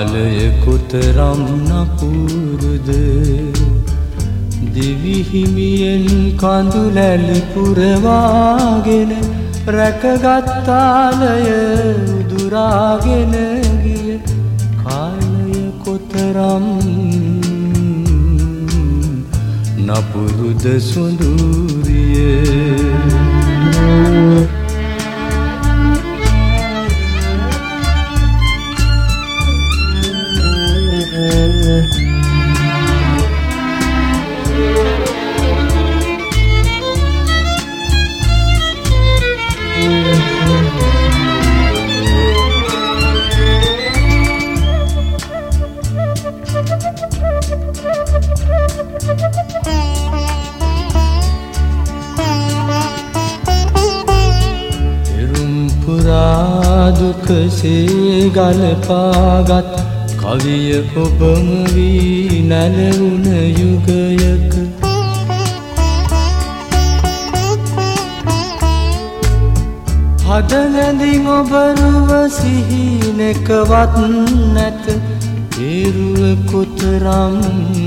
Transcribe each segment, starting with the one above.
කාලය කොතරම් නපුරුද දිවිහිමියෙන් කඳුලැලි පුරවාගෙන රැකගත්තාලය උදුරාගෙන ගිය කාලය කොතරම් නපුරුද සොඳුරිය දුකසේ ගලපාගත් කවිය ඔබම වී නැලවුණ යුගයක හදනැඳින් ඔබරුව සිහිනෙකවත් නැත ඒරුව කොතරම්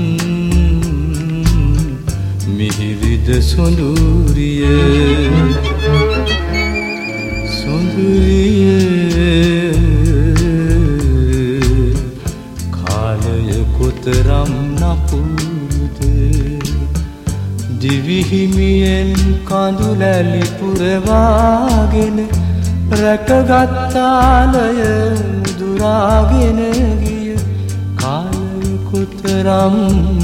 මිහිරිද සොඳුරිය කාලය කොතරම් නපුරුද දිවිහිමියෙන් කඳුලැලි පුරවාගෙන රැකගත්තාලය දුරාගෙන ගිය කාලය කොතරම්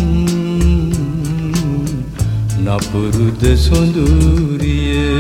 නපුරුද සොඳුරිය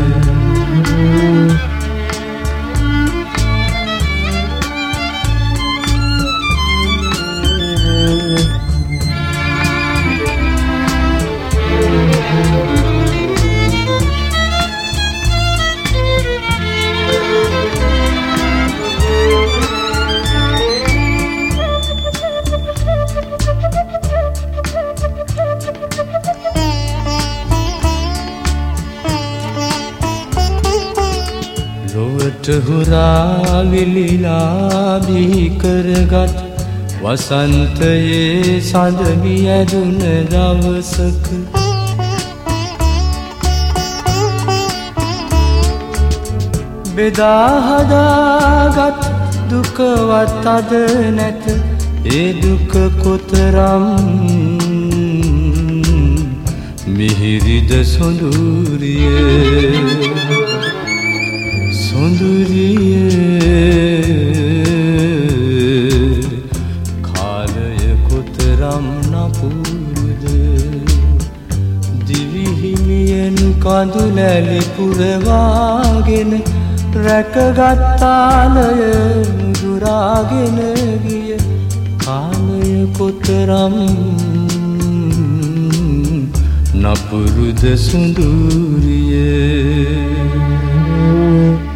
ලොවට හුරා විලිලා බිහි කරගත් වසන්තයේ සඳමි ඇදුන දවසක බෙදා හදාගත් දුකවත් අද නැත ඒ දුක කොතරම් මිහිරිද සොඳුරිය කාලය කොතරම් නපුරුද දිවිහිමියෙන් කඳුලැලි පුරවාගෙන රැකගත්තාලය දුරාගෙන ගිය කාලය කොතරම් නපුරුද සොඳුරිය